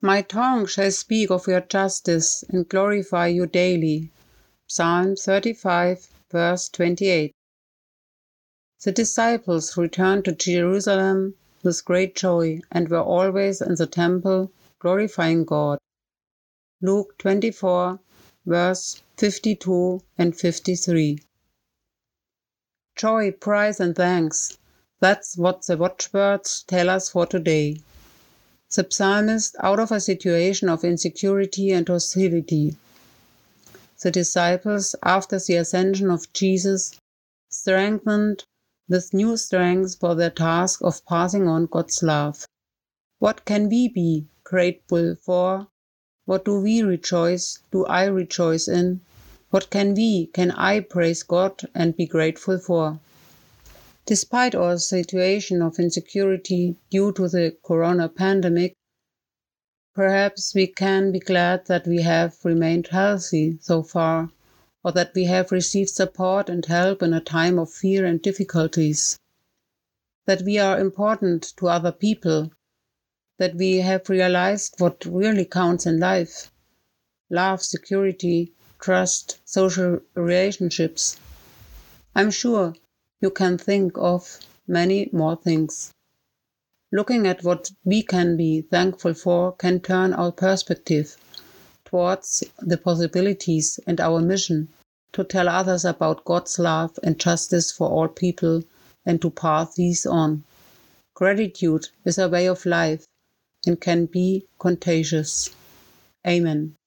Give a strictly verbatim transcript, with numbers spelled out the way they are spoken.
My tongue shall speak of your justice and glorify you daily. Psalm thirty-five, verse twenty-eight. The disciples returned to Jerusalem with great joy and were always in the temple glorifying God. Luke twenty-four, verse fifty-two and fifty-three. Joy, praise and thanks. That's what the watchwords tell us for today. The psalmist, out of a situation of insecurity and hostility. The disciples, after the ascension of Jesus, strengthened with new strength for their task of passing on God's love. What can we be grateful for? What do we rejoice, do I rejoice in? What can we, can I praise God and be grateful for? Despite our situation of insecurity due to the corona pandemic, perhaps we can be glad that we have remained healthy so far, or that we have received support and help in a time of fear and difficulties, that we are important to other people, that we have realized what really counts in life: love, security, trust, social relationships. I'm sure you can think of many more things. Looking at what we can be thankful for can turn our perspective towards the possibilities and our mission to tell others about God's love and justice for all people and to pass these on. Gratitude is a way of life and can be contagious. Amen.